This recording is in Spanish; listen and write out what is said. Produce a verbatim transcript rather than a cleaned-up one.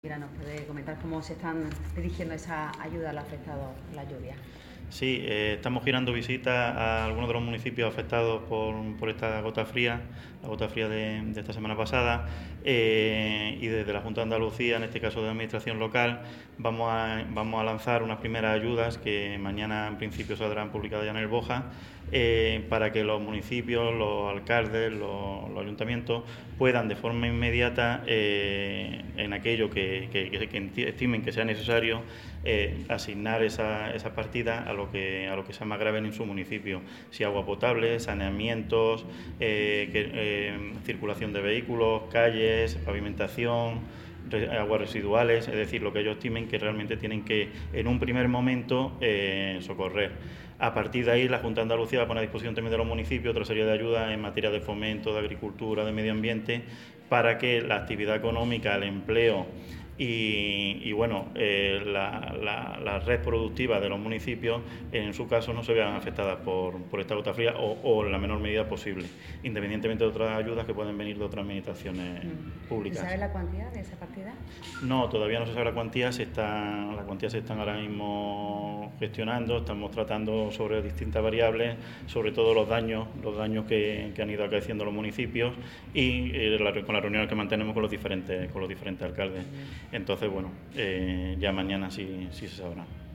Mira, ¿nos puede comentar cómo se están dirigiendo esa ayuda a los afectados por la lluvia? Sí, eh, estamos girando visitas a algunos de los municipios afectados por, por esta gota fría, la gota fría de, de esta semana pasada, eh, y desde la Junta de Andalucía, en este caso de Administración Local, vamos a, vamos a lanzar unas primeras ayudas que mañana en principio saldrán publicadas ya en el BOJA, eh, para que los municipios, los alcaldes, los, los ayuntamientos puedan de forma inmediata, eh, en aquello que, que, que estimen que sea necesario, eh, asignar esa, esa partida a lo que a lo que sea más grave en su municipio, si agua potable, saneamientos, eh, que, eh, circulación de vehículos, calles, pavimentación, aguas residuales, es decir, lo que ellos estimen que realmente tienen que, en un primer momento, eh, socorrer. A partir de ahí, la Junta de Andalucía va a poner a disposición también de los municipios otra serie de ayudas en materia de fomento, de agricultura, de medio ambiente, para que la actividad económica, el empleo y, y bueno, eh, la, la, la red productiva de los municipios, en su caso, no se vean afectadas por, por esta gota fría o, o en la menor medida posible, independientemente de otras ayudas que pueden venir de otras administraciones Mm. públicas. ¿Se sabe la cuantía de esa partida? No, todavía no se sabe la cuantía, se está, las cuantías se están ahora mismo gestionando, estamos tratando sobre distintas variables, sobre todo los daños, los daños que, que han ido acaeciendo los municipios y eh, la, con las reuniones que mantenemos con los diferentes, con los diferentes alcaldes. Entonces, bueno, eh, ya mañana sí, sí se sabrá.